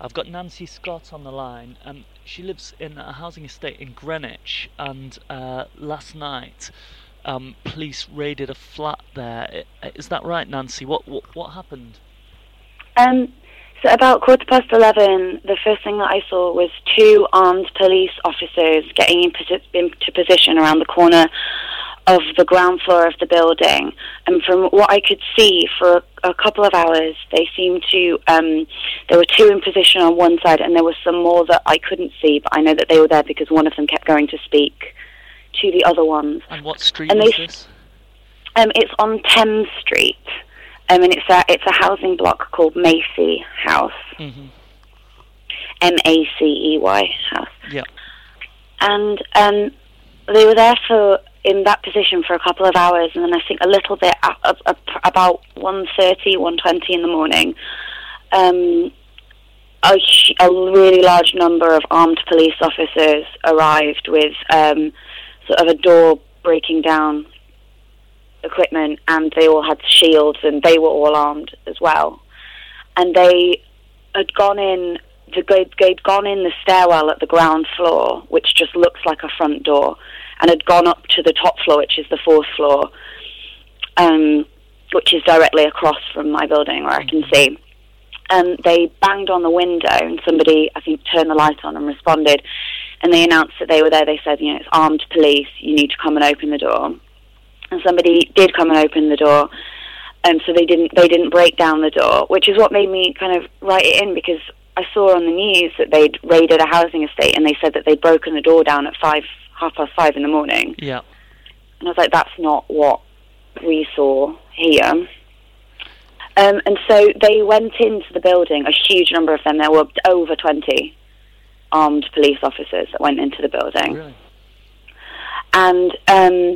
I've got Nancy Scott on the line. She lives in a housing estate in Greenwich, and last night, police raided a flat there. Is that right, Nancy? What happened? So about 11:15, the first thing that I saw was two armed police officers getting into position around the corner of the ground floor of the building. And from what I could see, for a couple of hours, they seemed to, there were two in position on one side, and there was some more that I couldn't see, but I know that they were there because one of them kept going to speak to the other ones. And what street was this? It's on Thames Street. And it's a housing block called Macey House. Mm-hmm. Macey House. Yeah. And they were there in that position for a couple of hours, and then I think a little bit about 1:30, 1:20 in the morning, a really large number of armed police officers arrived with sort of a door breaking down equipment, and they all had shields, and they were all armed as well. And they had gone in the stairwell at the ground floor, which just looks like a front door, and had gone up to the top floor, which is the fourth floor, which is directly across from my building where I can see. And they banged on the window, and somebody, I think, turned the light on and responded, and they announced that they were there. They said, it's armed police, you need to come and open the door. And somebody did come and open the door, so they didn't break down the door, which is what made me kind of write it in, because I saw on the news that they'd raided a housing estate, and they said that they'd broken the door down at 5:30 in the morning. Yeah. And I was like, that's not what we saw here. And so they went into the building, a huge number of them. There were over 20 armed police officers that went into the building. Really? And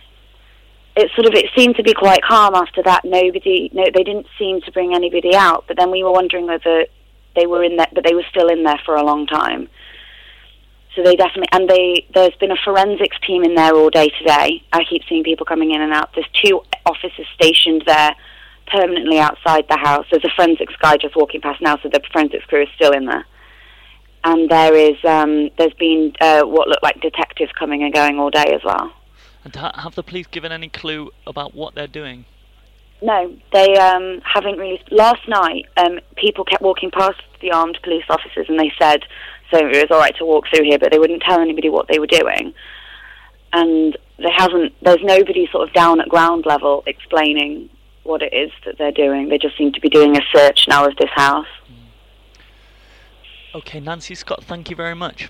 it seemed to be quite calm after that. They didn't seem to bring anybody out, but then we were wondering whether they were in there, but they were still in there for a long time. So they definitely, there's been a forensics team in there all day today. I keep seeing people coming in and out. There's two officers stationed there permanently outside the house. There's a forensics guy just walking past now, so the forensics crew is still in there. And there's been what looked like detectives coming and going all day as well. And have the police given any clue about what they're doing? No, they haven't really. Last night, people kept walking past the armed police officers, and they said, so it was all right to walk through here, but they wouldn't tell anybody what they were doing. And there's nobody sort of down at ground level explaining what it is that they're doing. They just seem to be doing a search now of this house. Okay, Nancy Scott, thank you very much.